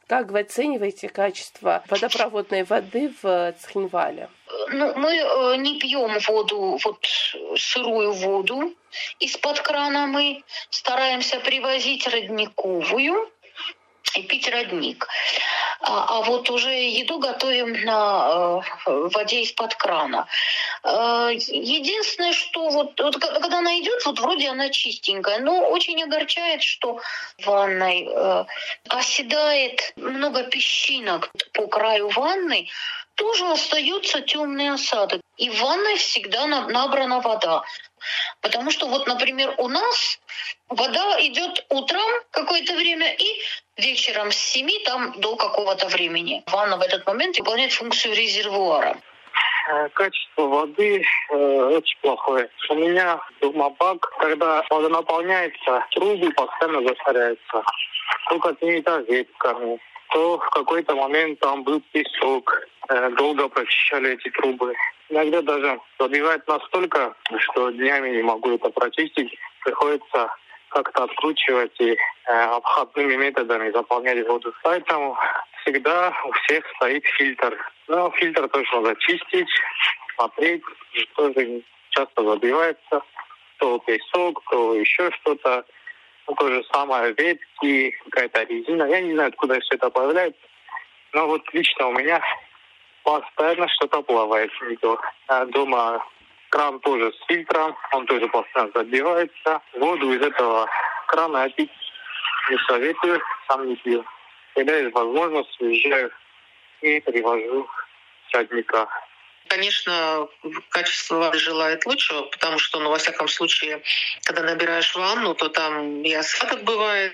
Как вы оцениваете качество водопроводной воды в Цхинвале? Мы не пьем воду, сырую воду из-под крана. Мы стараемся привозить родниковую и пить родник. А вот уже еду готовим на воде из-под крана. Единственное, что когда она идет, вроде она чистенькая, но очень огорчает, что в ванной оседает много песчинок по краю ванны, тоже остаются темные осадок. И в ванной всегда набрана вода. Потому что, например, у нас вода идет утром какое-то время и вечером с 7 до какого-то времени. Ванна в этот момент выполняет функцию резервуара. Качество воды очень плохое. У меня дома бак, когда вода наполняется, трубы постоянно засоряются. То какими-то ветками, то в какой-то момент там был песок. Долго прочищали эти трубы. Иногда даже забивает настолько, что днями не могу это прочистить. Приходится как-то откручивать и обходными методами заполнять воду. Поэтому всегда у всех стоит фильтр. Но фильтр тоже надо чистить, смотреть. Тоже часто забивается. То песок, то еще что-то. То же самое ветки, какая-то резина. Я не знаю, откуда все это появляется. Но лично у меня постоянно что-то плавает. Дома кран тоже с фильтром, он тоже постоянно забивается. Воду из этого крана я пить не советую, сам не пью. Когда есть возможность, уезжаю и привожу с родника. Конечно, качество воды желает лучшего, потому что, во всяком случае, когда набираешь ванну, то там и осадок бывает,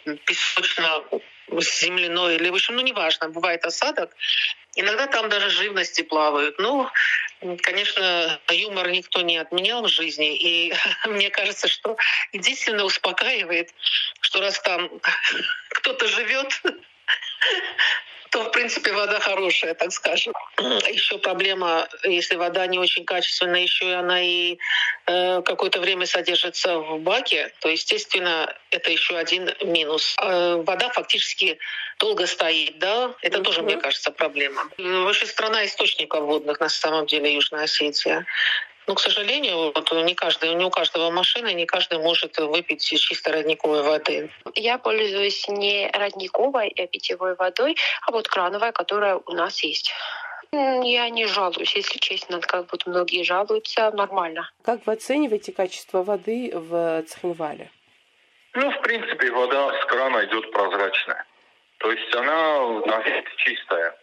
песочно-земляной, или, в общем, неважно, бывает осадок. Иногда там даже живности плавают. Конечно, юмор никто не отменял в жизни, и мне кажется, что единственное успокаивает, что раз там кто-то живет, то, в принципе, вода хорошая, так скажем. Еще проблема, если вода не очень качественная, еще и она и какое-то время содержится в баке, то, естественно, это еще один минус. Вода фактически долго стоит, да? Это тоже, мне кажется, проблема. Вообще страна источников водных, на самом деле, Южная Осетия. Но, к сожалению, не у каждого машины, не каждый может выпить чисто родниковой воды. Я пользуюсь не родниковой питьевой водой, а крановой, которая у нас есть. Я не жалуюсь, если честно, многие жалуются, нормально. Как вы оцениваете качество воды в Цхинвале? В принципе, вода с крана идет прозрачная. То есть она на вид чистая.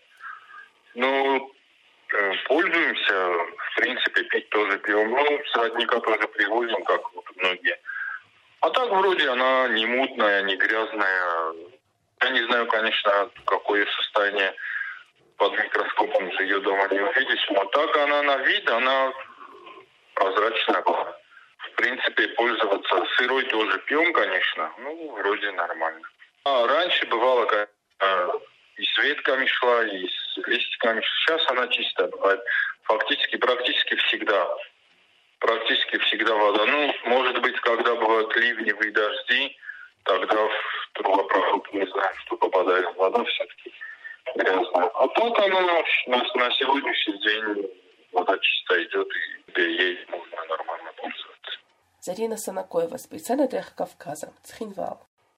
Пользуемся, в принципе, пить тоже пьем. С родника тоже привозим, как многие. А так вроде она не мутная, не грязная. Я не знаю, конечно, какое состояние под микроскопом же ее дома не увидишь. Но так она на вид, она прозрачная была. В принципе, пользоваться сырой тоже пьем, конечно. Вроде нормально. А раньше бывало, когда и с ветками шла, и с листиками. Сейчас она чистая бывает. Практически всегда. Практически всегда вода. Может быть, когда бывают ливневые дожди, тогда в трубопровод, не знаю, что попадает вода все-таки грязная. А так она на сегодняшний день вода чистая идет, и ей можно нормально пользоваться. Зарина Санакоева, специально для Кавказа, Цхинвал.